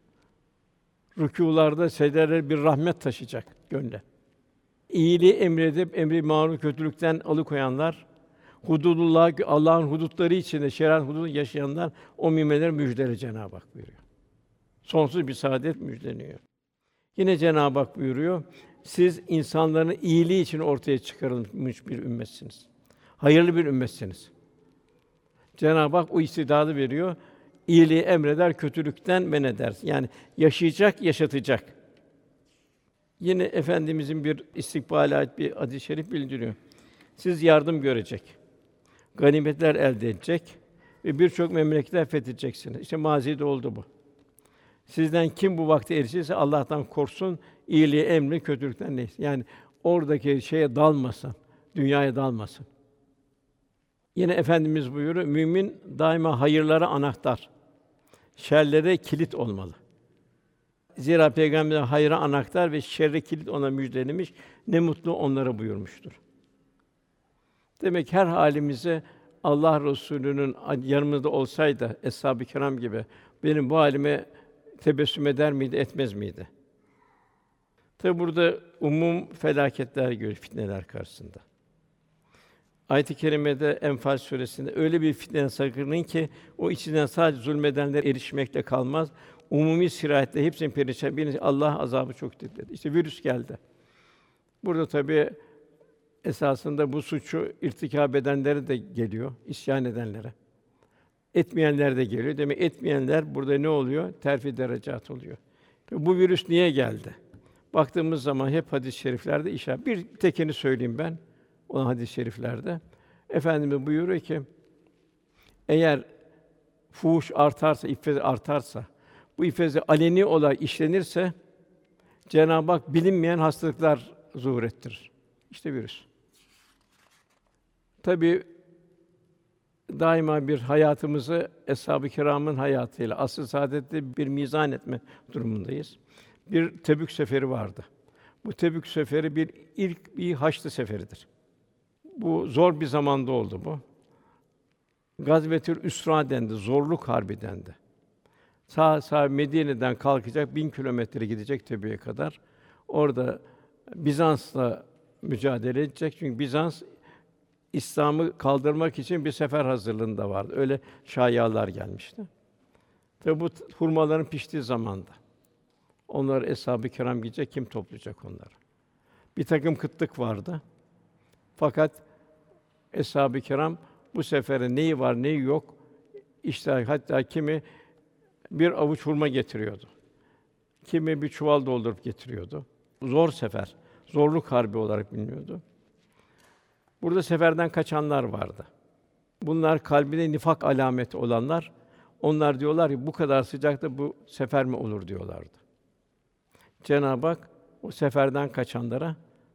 A: Rükûlarda secdeler bir rahmet taşıyacak gönle. İyiliği emredip emri maruf kötülükten alıkoyanlar, hududullah Allah'ın hudutları içinde şeriat hududunu yaşayanlar o müminlere müjdele Cenab-ı Hak buyuruyor. Sonsuz bir saadet müjdeliyor. Yine Cenab-ı Hak buyuruyor. Siz insanların iyiliği için ortaya çıkarılmış bir ümmetsiniz. Hayırlı bir ümmetsiniz. Cenab-ı Hak o istidadı veriyor. İyiliği emreder, kötülükten men eder. Yani yaşayacak, yaşatacak. Yine efendimizin bir istikbale ait bir hadis-i şerif bildiriyor. Siz yardım görecek, ganimetler elde edecek ve birçok memleketler fethedeceksiniz. İşte mazide oldu bu. Sizden kim bu vakte erişirse Allah'tan korksun, iyiliği emri, kötülükten neyse. Yani oradaki şeye dalmasın, dünyaya dalmasın. Yine efendimiz buyuruyor, mümin daima hayırlara anahtar, şerlere kilit olmalı. Zira Peygamber hayra anahtar ve şerre kilit ona müjdelemiş, ne mutlu onlara buyurmuştur. Demek her halimize Allah Resulü'nün yanımızda olsaydı eshab-ı kiram gibi benim bu halime tebessüm eder miydi, etmez miydi? Tabi burada umum felaketler görüyoruz fitneler karşısında. Ayet-i kerimede Enfal suresinde öyle bir fitneye sakının ki o içinden sadece zulmedenler erişmekle kalmaz. Umumi sirayetle hepsini perişan bir Allah azabı çok şiddetli. İşte virüs geldi. Burada tabii esasında bu suçu irtikâb edenlere de geliyor, isyan edenlere. Etmeyenler de geliyor. Demek etmeyenler burada ne oluyor? Terfi derecat oluyor. Bu virüs niye geldi? Baktığımız zaman hep hadis-i şeriflerde işaret. Bir tekini söyleyeyim ben. O hadis-i şeriflerde Efendimiz buyuruyor ki eğer fuhuş artarsa, iffet artarsa, bu iffet aleni olarak işlenirse Cenab-ı Hak bilinmeyen hastalıklar zuhur ettirir. İşte virüs. Tabii daima bir hayatımızı eshab-ı kiramın hayatıyla asr-ı saadette bir mizan etme durumundayız. Bir Tebük seferi vardı. Bu Tebük seferi bir ilk bir Haçlı seferidir. Bu zor bir zamanda oldu bu. Gazvetül Üsra dendi, zorluk harbi dendi. Sağ sağ Medine'den kalkacak, bin kilometre gidecek Tebük'e kadar. Orada Bizans'la mücadele edecek. Çünkü Bizans İslam'ı kaldırmak için bir sefer hazırlığında vardı. Öyle şayialar gelmişti. Tabi bu hurmaların piştiği zamanda. Onlar eshab-ı kiram gidecek, kim toplayacak onları? Bir takım kıtlık vardı. Fakat eshab-ı kiram bu sefere neyi var, neyi yok, işte hatta kimi bir avuç hurma getiriyordu. Kimi bir çuval doldurup getiriyordu. Zor sefer. zorluk harbi olarak biliniyordu. Burada seferden kaçanlar vardı. Bunlar kalbine nifak alameti olanlar, onlar diyorlar ki bu kadar sıcakta bu sefer mi olur diyorlardı. Cenab-ı Hak o seferden kaçanlara,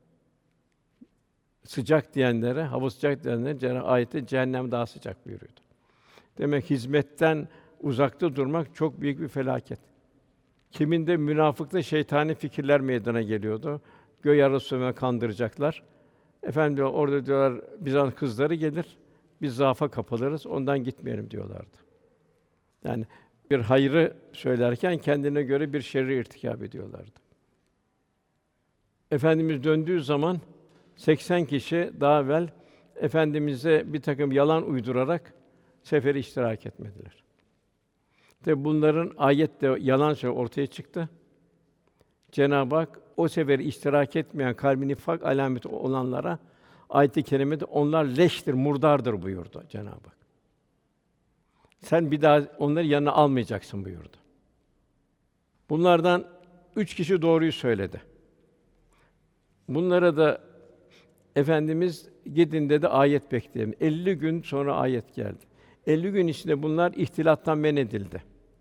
A: sıcak diyenlere, hava sıcak diyenlere Cenab-ı Hak ayette cehennem daha sıcak buyuruyordu. Demek hizmetten uzakta durmak çok büyük bir felaket. Kiminde münafıkta şeytani fikirler meydana geliyordu. Göya Resûl'ü kandıracaklar. Efendim diyor, orada diyorlar Bizans kızları gelir. Biz zaafa kapılırız. Ondan gitmeyelim diyorlardı. Yani bir hayrı söylerken kendine göre bir şerri irtikâb ediyorlardı. Efendimiz döndüğü zaman seksen kişi daha evvel Efendimiz'e bir takım yalan uydurarak sefere iştirak etmediler. Tabi bunların ayette yalan söylüyor ortaya çıktı. Cenab-ı Hak o sefere iştirak etmeyen kalbi nifak alameti olanlara ayet-i kerimede onlar leştir, murdardır buyurdu Cenab-ı Hak. Sen bir daha onları yanına almayacaksın buyurdu. Bunlardan üç kişi doğruyu söyledi. Bunlara da Efendimiz gidin dedi ayet bekleyelim. elli gün sonra ayet geldi. elli gün içinde bunlar ihtilattan men edildi.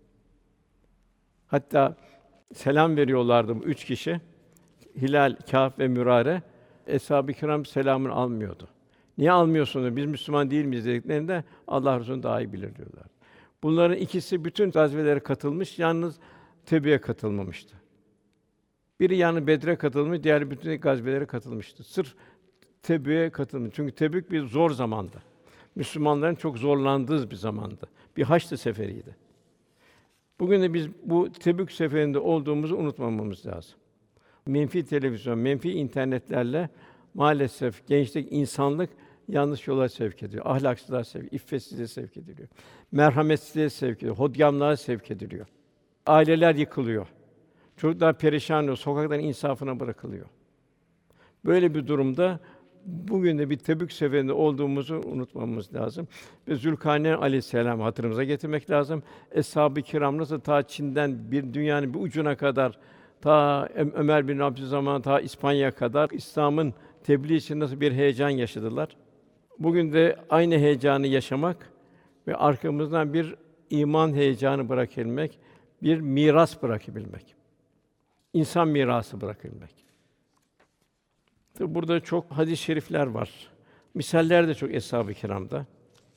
A: Hatta selam veriyorlardı bu üç kişi. Hilal, Kâb ve Mürare. Eshab-ı Kiram selamını almıyordu. Niye almıyorsunuz? Biz Müslüman değil miyiz dediklerinde Allah Resulü daha iyi bilir diyorlar. Bunların ikisi bütün gazvelere katılmış, yalnız Tebük'e katılmamıştı. Biri yani Bedr'e katılmış, diğeri bütün gazvelere katılmıştı. Sırf Tebük'e katılmış. Çünkü Tebük bir zor zamandı. Müslümanların çok zorlandığı bir zamandı. Bir Haçlı seferiydi. Bugün de biz bu Tebük seferinde olduğumuzu unutmamamız lazım. Menfi televizyon, menfi internetlerle maalesef gençlik, insanlık yanlış yola sevk ediyor. Ahlaksızlığa sevk, iffetsizliğe sevk ediliyor. Merhametsizliğe sevk ediliyor. Hodgamlığa sevk ediliyor. Aileler yıkılıyor. Çocuklar perişan oluyor, sokakların insafına bırakılıyor. Böyle bir durumda bugün de bir Tebük seferinde olduğumuzu unutmamamız lazım. Ve Zülkarneyn Aleyhisselam hatırımıza getirmek lazım. Eshab-ı Kiram nasıl ta Çin'den bir dünyanın bir ucuna kadar ta Ömer bin Abdülaziz ta İspanya'ya kadar İslam'ın tebliğ için nasıl bir heyecan yaşadılar. Bugün de aynı heyecanı yaşamak ve arkamızdan bir iman heyecanı bırakabilmek, bir miras bırakabilmek. İnsan mirası bırakabilmek. Tabi burada çok hadis-i şerifler var. Misaller de çok Eshab-ı Kiram'da.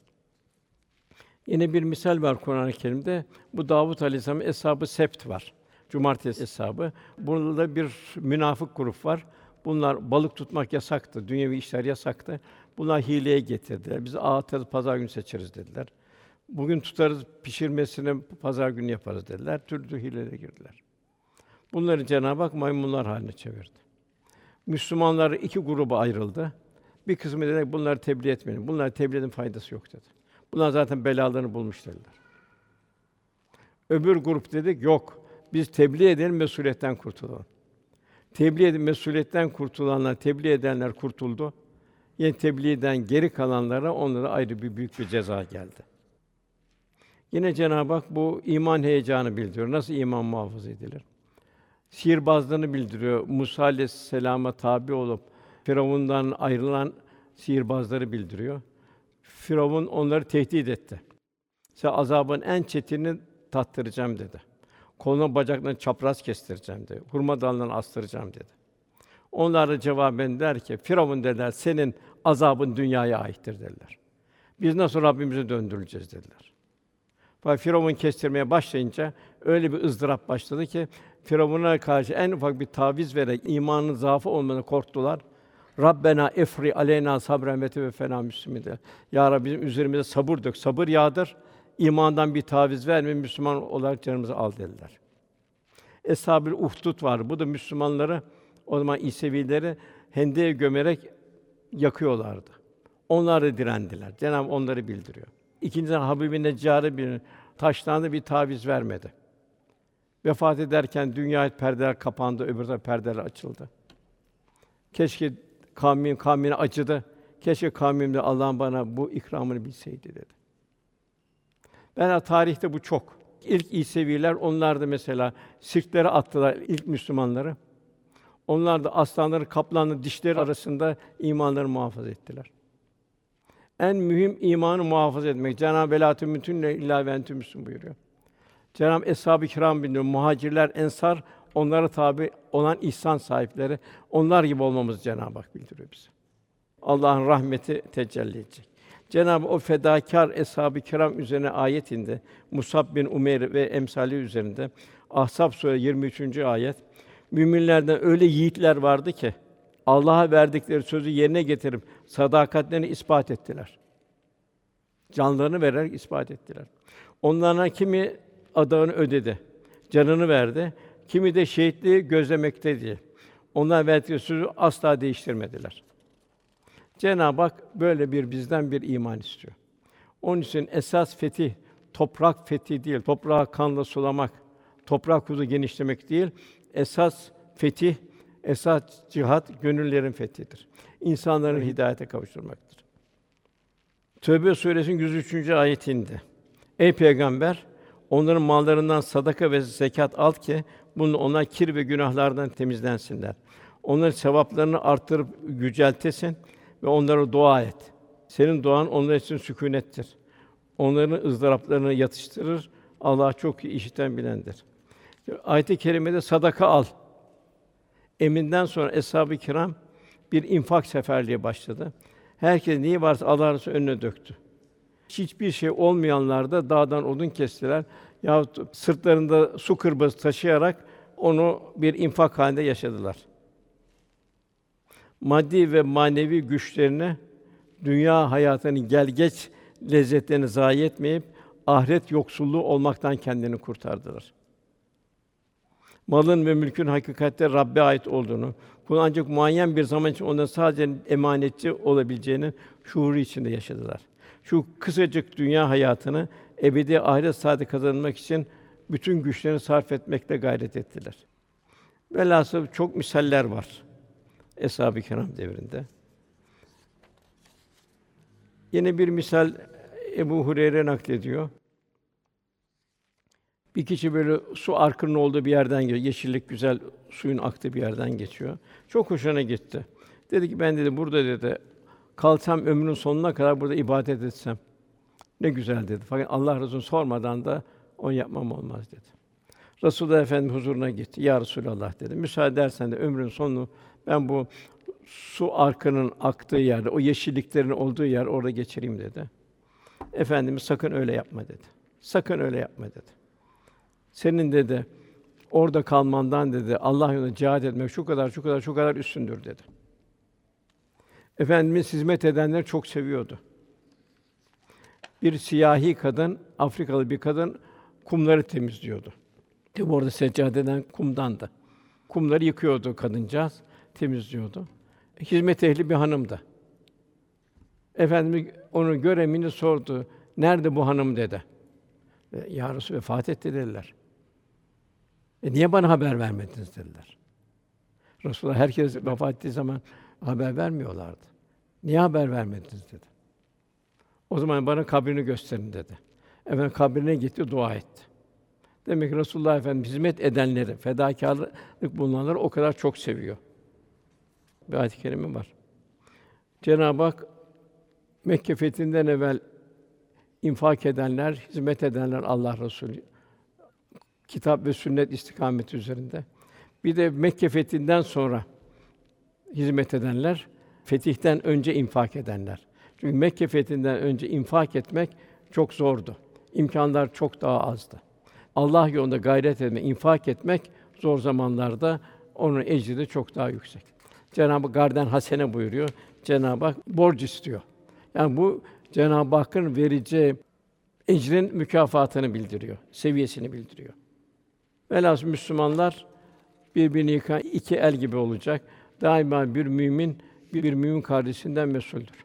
A: Yine bir misal var Kur'an-ı Kerim'de. Bu Davud Aleyhisselam'ın eshab-ı sebt var. Cumartesi eshabı. Burada bir münafık grup var. Bunlar balık tutmak yasaktı, dünyevi işler yasaktı. Bunlar hileye getirdiler. Biz atarız, pazar günü seçeriz dediler. Bugün tutarız, pişirmesini pazar günü yaparız dediler. Türlü türlü hilelere girdiler. Bunları Cenab-ı Hak maymunlar haline çevirdi. Müslümanlar iki gruba ayrıldı. Bir kısmı dedi bunları tebliğ etmeyin. Bunlar tebliğin faydası yok dedi. Bunlar zaten belalarını bulmuş dediler. Öbür grup dedik yok. Biz tebliğ edelim, mesuliyet'ten kurtulalım. Tebliğ edip mesuliyet'ten kurtulanlar, tebliğ edenler kurtuldu. Yine tebliğden geri kalanlara onlara ayrı bir büyük bir ceza geldi. Yine Cenab-ı Hak bu iman heyecanı bildiriyor. Nasıl iman muhafaza edilir? Sihirbazlığını bildiriyor. Musa Aleyhisselam'a tabi olup Firavundan ayrılan sihirbazları bildiriyor. Firavun onları tehdit etti. Size azabın en çetinini tattıracağım dedi. Koluna bacaklarını çapraz kestireceğim dedi. Hurma dalından astıracağım dedi. Onlar da cevaben der ki, Firavun dediler, senin azabın dünyaya aittir dediler. Biz nasıl Rabbimize döndürüleceğiz dediler. Fakat Firavun kestirmeye başlayınca öyle bir ızdırap başladı ki Firavun'a karşı en ufak bir taviz vererek imanın zaafı olmadığını korktular. Rabbena efri aleyna sabren ve teveffena müslimin de. Ya Rabbi bizim üzerimize sabır dök, sabır yağdır. İmandan bir taviz verme, Müslüman olarak canımızı al dediler. Eshab-ı Uhdud var. Bu da Müslümanları o zaman İsevileri hendeye gömerek yakıyorlardı. Onlar da direndiler. Cenab-ı Hak onları bildiriyor. İkinciden Habib-i Neccâr'ı bir taşlandı, bir taviz vermedi. Vefat ederken dünya perdeler kapandı, öbür taraf perdeler açıldı. Keşke kavmim kavmine acıdı. Keşke kavmim de Allah'ın bana bu ikramını bilseydi dedi. Ben tarihte bu çok. İlk İseviler onlar da mesela sirklere attılar ilk Müslümanları. Onlar da aslanların, kaplanların dişleri arasında imanlarını muhafaza ettiler. En mühim imanı muhafaza etmek. Cenab-ı Velatü mütünne illâ ve entüm müslümûn buyuruyor. Cenab-ı Eshab-ı Kiram bildiriyor. Muhacirler, ensar, onlara tabi olan ihsan sahipleri, onlar gibi olmamızı Cenab-ı Hak bildiriyor bize. Allah'ın rahmeti tecelli edecek. Cenab-ı o fedakâr eshab-ı kiram üzerine ayet indi. Musab bin Umeyr ve emsali üzerinde. Ahzab Sûresi yirmi üçüncü ayet. Müminlerden öyle yiğitler vardı ki Allah'a verdikleri sözü yerine getirip sadakatlerini ispat ettiler. Canlarını vererek ispat ettiler. Onlardan kimi adağını ödedi, canını verdi, kimi de şehitliği gözlemekteydi. Onlar verdikleri sözü asla değiştirmediler. Cenab-ı Hak böyle bir bizden bir iman istiyor. Onun için esas fetih toprak fethi değil, toprağı kanla sulamak, toprak huzu genişlemek değil. Esas fetih, esas cihat gönüllerin fethidir. İnsanların hidayete kavuşturmaktır. Tövbe Sûresinin yüz üçüncü ayetinde ey peygamber, onların mallarından sadaka ve zekat al ki bununla onlar kir ve günahlardan temizlensinler. Onların sevaplarını artırıp yüceltesin ve onlara dua et. Senin duan onlar için sükûnettir. Onların ızdıraplarını yatıştırır. Allah çok iyi işiten bilendir. Ayet-i kerimede sadaka al. Eminden sonra eshab-ı kiram bir infak seferliği başladı. Herkes neyi varsa Allah Resulü önüne döktü. Hiçbir şey olmayanlar da dağdan odun kestiler yahut sırtlarında su kırbası taşıyarak onu bir infak halinde yaşadılar. Maddi ve manevi güçlerini, dünya hayatının gelgeç lezzetlerini zayi etmeyip ahiret yoksulluğu olmaktan kendini kurtardılar. Malın ve mülkün hakikatte Rabbe ait olduğunu, kul ancak muayyen bir zaman için ona sadece emanetçi olabileceğini şuuru içinde yaşadılar. Şu kısacık dünya hayatını ebedi ahiret saadeti kazanmak için bütün güçlerini sarf etmekle gayret ettiler. Velhasıl çok misaller var Eshab-ı Kiram devrinde. Yine bir misal Ebu Hureyre naklediyor. Bir kişi böyle su arkının olduğu bir yerden geçiyor. Yeşillik güzel suyun aktığı bir yerden geçiyor. Çok hoşuna gitti. Dedi ki ben dedi burada dedi kalsam ömrümün sonuna kadar burada ibadet etsem ne güzel dedi. Fakat Allah Resulü sormadan da onu yapmam olmaz dedi. Resulullah Efendimiz huzuruna gitti. Ya Resulallah dedi. Müsaade edersen de ömrün sonunu ben bu su arkının aktığı yerde, o yeşilliklerin olduğu yer orada geçireyim dedi. Efendimiz sakın öyle yapma dedi. Sakın öyle yapma dedi. Senin dedi orada kalmandan dedi Allah yolunda cihad etmek şu kadar şu kadar şu kadar üstündür dedi. Efendimiz hizmet edenleri çok seviyordu. Bir siyahi kadın, Afrikalı bir kadın kumları temizliyordu. Tabi orada seccadeden kumdandı. Kumları yıkıyordu kadıncağız, temizliyordu. Hizmet ehli bir hanımdı. Efendimiz onu göremini sordu. Nerede bu hanım dedi. E, ya Resulallah vefat etti dediler. E niye bana haber vermediniz dediler. Resulullah herkes vefat ettiği zaman haber vermiyorlardı. Niye haber vermediniz dedi. O zaman bana kabrini gösterin dedi. Efendim kabrine gitti, dua etti. Demek ki Resulullah Efendimiz hizmet edenleri, fedakârlık bulunanları o kadar çok seviyor. Bir ayet-i kerime var. Cenab-ı Hak Mekke fethinden evvel infak edenler, hizmet edenler Allah Resulü kitap ve sünnet istikameti üzerinde. Bir de Mekke fethinden sonra hizmet edenler, fetihten önce infak edenler. Çünkü Mekke fethinden önce infak etmek çok zordu. İmkânlar çok daha azdı. Allah yolunda gayret etmek, infak etmek zor zamanlarda onun ecri de çok daha yüksek. Cenab-ı Hak garden hasene buyuruyor. Cenab-ı Hak borç istiyor. Yani bu Cenab-ı Hakk'ın vereceği ecrin mükafatını bildiriyor, seviyesini bildiriyor. Velhâsıl Müslümanlar birbirini yıkan iki el gibi olacak. Daima bir mümin bir mümin kardeşinden mesuldür.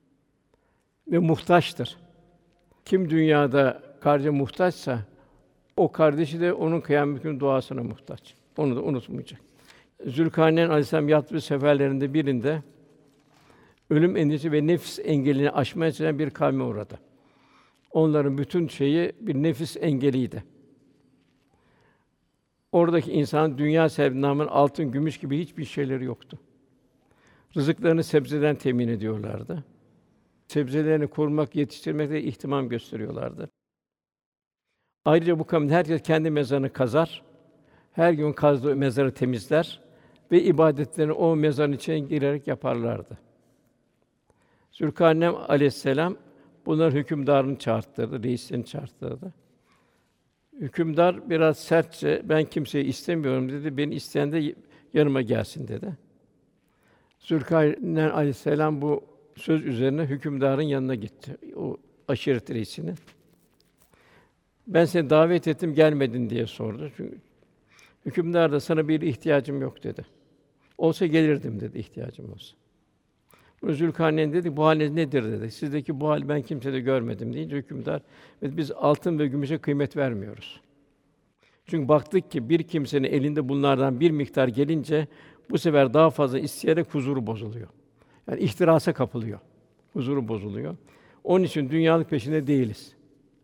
A: Ve muhtaçtır. Kim dünyada kardeşe muhtaçsa o kardeşi de onun kıyamet günü duasına muhtaç. Onu da unutmayacak. Zülkarneyn Aleyhisselam yattığı seferlerinde birinde ölüm endişesi ve nefs engelini aşmaya çalışan bir kavme uğradı. Onların bütün şeyi bir nefis engeliydi. Oradaki insan dünya sevdamının altın, gümüş gibi hiçbir şeyleri yoktu. Rızıklarını sebzeden temin ediyorlardı. Sebzelerini korumak, yetiştirmekte ihtimam gösteriyorlardı. Ayrıca bu kavmin herkes kendi mezarını kazar. Her gün kazdığı mezarı temizler ve ibadetlerini o mezarın içine girerek yaparlardı. Zülkarneyn aleyhisselam bunların hükümdarını çağırttırdı, reislerini çağırttırdı. Hükümdar biraz sertçe ben kimseyi istemiyorum dedi. Beni isteyen de yanıma gelsin dedi. Zülkarneyn aleyhisselam bu söz üzerine hükümdarın yanına gitti. O aşiret reisinin. Ben seni davet ettim, gelmedin diye sordu. Çünkü hükümdar da sana bir ihtiyacım yok dedi. Olsa gelirdim dedi ihtiyacım olsa. Bu Zülkarneyn dedi, bu haliniz nedir dedi. Sizdeki bu hal ben kimsede görmedim deyince hükümdar, biz altın ve gümüşe kıymet vermiyoruz. Çünkü baktık ki bir kimsenin elinde bunlardan bir miktar gelince bu sefer daha fazla isteyerek huzuru bozuluyor. Yani ihtirasa kapılıyor. Huzuru bozuluyor. Onun için dünyalık peşinde değiliz.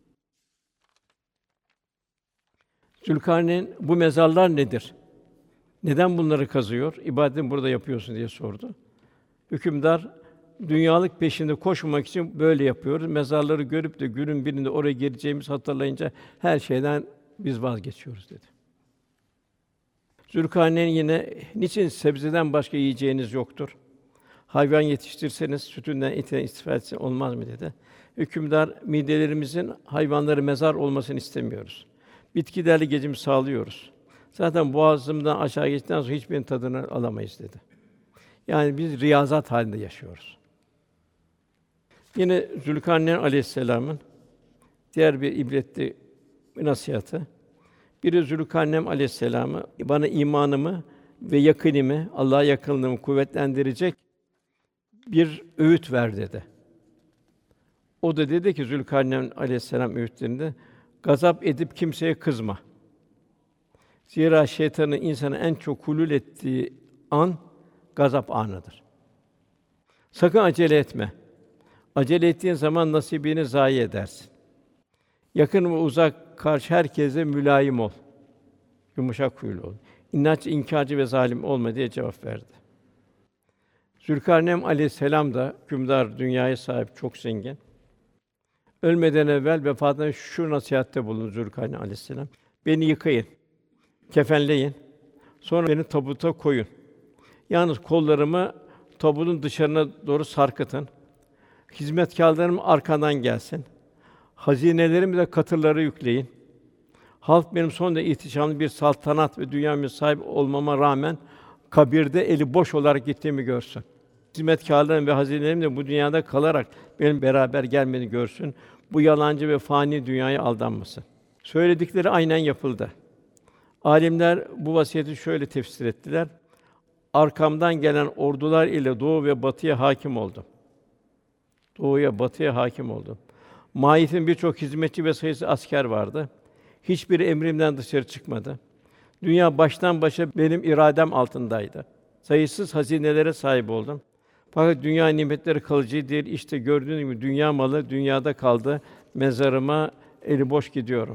A: Zülkarneyn bu mezarlar nedir? Neden bunları kazıyor? İbadetini burada yapıyorsun diye sordu. Hükümdar, dünyalık peşinde koşmamak için böyle yapıyoruz. Mezarları görüp de günün birinde oraya geleceğimiz hatırlayınca her şeyden biz vazgeçiyoruz dedi. Zülkarneyn yine niçin sebzeden başka yiyeceğiniz yoktur? Hayvan yetiştirseniz sütünden, etinden istifade etseniz olmaz mı dedi. Hükümdar, midelerimizin hayvanları mezar olmasını istemiyoruz. Bitkilerle geçim sağlıyoruz. Zaten boğazımdan aşağı geçtikten sonra hiçbirinin tadını alamayız dedi. Yani biz riyazat halinde yaşıyoruz. Yine Zülkarneyn aleyhisselam'ın diğer bir ibretli nasihatı. Biri Zülkarneyn aleyhisselam'ı bana imanımı ve yakînimi, Allah'a yakınlığımı kuvvetlendirecek bir öğüt ver dedi. O da dedi ki Zülkarneyn aleyhisselam öğütlerinde gazap edip kimseye kızma. Zira şeytanın insana en çok hulul ettiği an gazap anıdır. Sakın acele etme. Acele ettiğin zaman nasibini zayi edersin. Yakın ve uzak karşı herkese mülayim ol. Yumuşak huylu ol. İnatçı, inkârcı ve zalim olma diye cevap verdi. Zülkarneyn aleyhisselam da hükümdar, dünyaya sahip, çok zengin. Ölmeden evvel vefatından şu nasihatte bulundu Zülkarneyn aleyhisselam. Beni yıkayın, kefenleyin, sonra beni tabuta koyun. Yalnız kollarımı tabutun dışarına doğru sarkıtın. Hizmetkârlarım arkadan gelsin. Hazinelerimi de katırlara yükleyin. Halk benim son derece ihtişamlı bir saltanat ve dünya sahip olmama rağmen kabirde eli boş olarak gittiğimi görsün. Hizmetkârlarım ve hazinelerim de bu dünyada kalarak benim beraber gelmeni görsün. Bu yalancı ve fani dünyaya aldanmasın. Söyledikleri aynen yapıldı. Âlimler bu vasiyeti şöyle tefsir ettiler. Arkamdan gelen ordular ile doğu ve batıya hâkim oldum. Doğuya, batıya hâkim oldum. Maiyet'in birçok hizmetçi ve sayısı asker vardı. Hiçbiri emrimden dışarı çıkmadı. Dünya baştan başa benim iradem altındaydı. Sayısız hazinelere sahip oldum. Fakat dünya nimetleri kalıcı değil. İşte gördüğünüz gibi dünya malı dünyada kaldı. Mezarıma eli boş gidiyorum.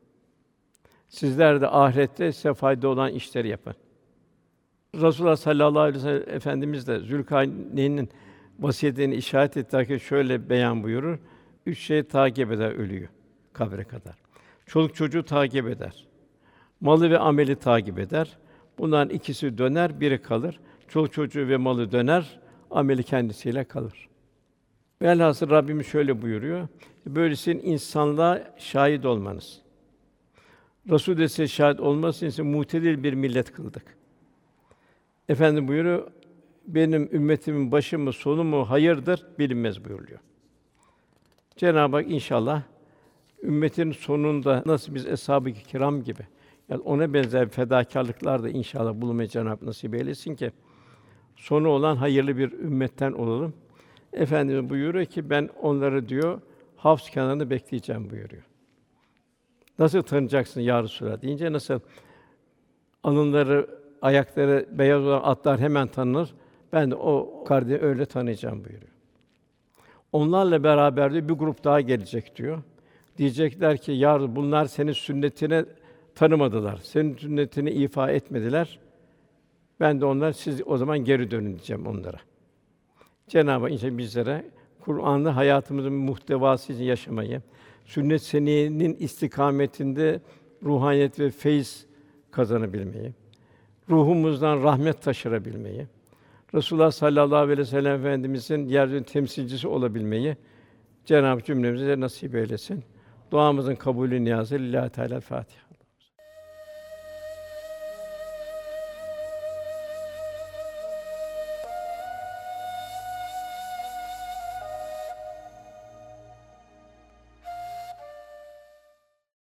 A: Sizler de ahirette size fayda olan işleri yapın. Resulullah sallallahu aleyhi ve sellem Efendimiz de Zülkarneyn'in vasiyetini işaret ederken şöyle beyan buyurur: Üç şey takip eder ölüyü kabre kadar. Çoluk çocuğu takip eder. Malı ve ameli takip eder. Bunların ikisi döner, biri kalır. Çoluk çocuğu ve malı döner, ameli kendisiyle kalır. Velhasıl Rabbimiz şöyle buyuruyor: Böylesin insanlığa şahit olmanız. Resul de size şahit olması için muhtedil bir millet kıldık. Efendim buyuruyor, benim ümmetimin başı mı sonu mu hayırdır bilinmez buyuruyor. Cenab-ı Hak inşallah ümmetin sonunda nasıl biz eshab-ı kiram gibi yani ona benzer fedakârlıklar da inşallah bulunmayı Cenab-ı Hak nasip eylesin ki sonu olan hayırlı bir ümmetten olalım. Efendimiz buyuruyor ki ben onları diyor havz kenarında bekleyeceğim buyuruyor. Nasıl tanıyacaksın ya Resulallah deyince nasıl alınları, ayakları beyaz olan atlar hemen tanınır. Ben de o kardeşi öyle tanıyacağım buyuruyor. Onlarla beraber de bir grup daha gelecek diyor. Diyecekler ki ya bunlar senin sünnetine tanımadılar. Senin sünnetini ifa etmediler. Ben de onlar siz o zaman geri dönün diyeceğim onlara. Cenab-ı Hak inşallah bizlere Kur'an'ı hayatımızın muhtevası için yaşamayı, sünnet seniyyenin istikametinde ruhaniyet ve feyz kazanabilmeyi, ruhumuzdan rahmet taşırabilmeyi, Resulullah sallallahu aleyhi ve sellem Efendimizin yeryüzünün temsilcisi olabilmeyi Cenab-ı Hak cümlemize nasip eylesin. Duamızın kabulü niyazı Lillahi Teala Fatiha.